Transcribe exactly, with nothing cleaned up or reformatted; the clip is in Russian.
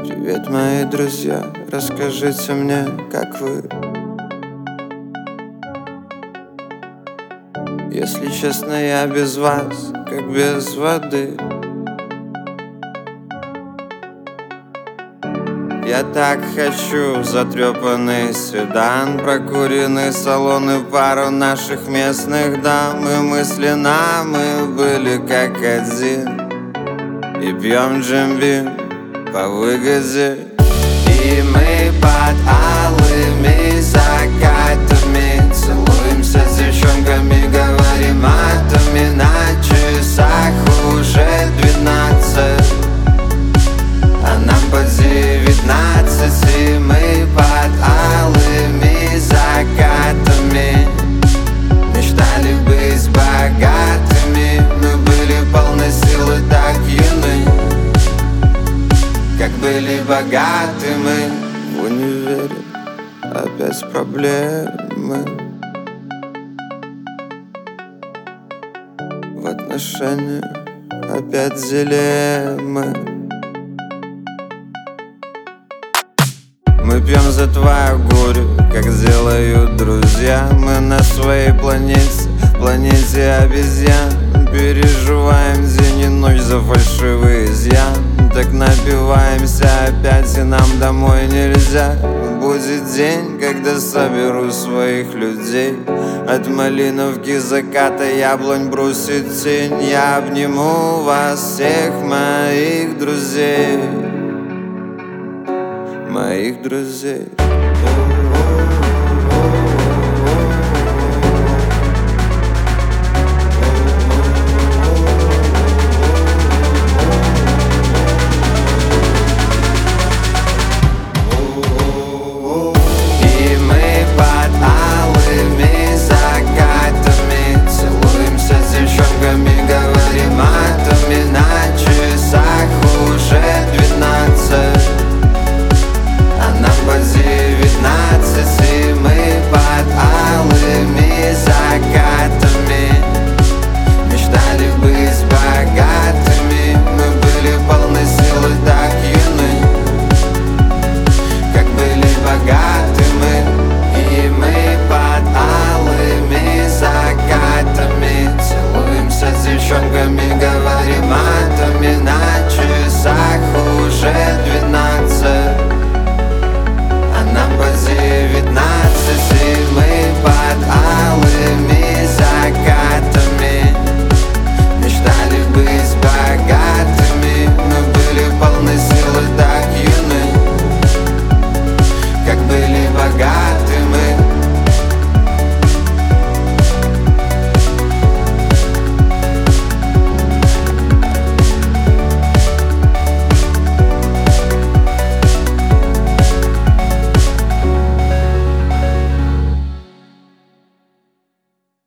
Привет, мои друзья, расскажите мне, как вы? Если честно, я без вас, как без воды. Я так хочу затрепанный седан, прокуренный салон и пару наших местных дам. И мысленно мы были как один, и пьем джимбим по выгоде. И мы под алыми закатами целуемся с девчонками, говорим матами. На часах уже двенадцать, а нам по девятнадцать. И мы под алыми закатами мечтали быть богатыми. Мы были полны силы, так юны, как были богаты мы. В универе опять проблемы, в отношениях опять дилеммы. Мы пьем за твое горе, как делают друзья. Мы на своей планете, планете обезьян, переживаем день и ночь за фальшивый изъян. Так напиваемся опять, и нам домой нельзя. Будет день, когда соберу своих людей. От малиновки заката яблонь бросит тень. Я обниму вас всех, моих друзей, моих друзей.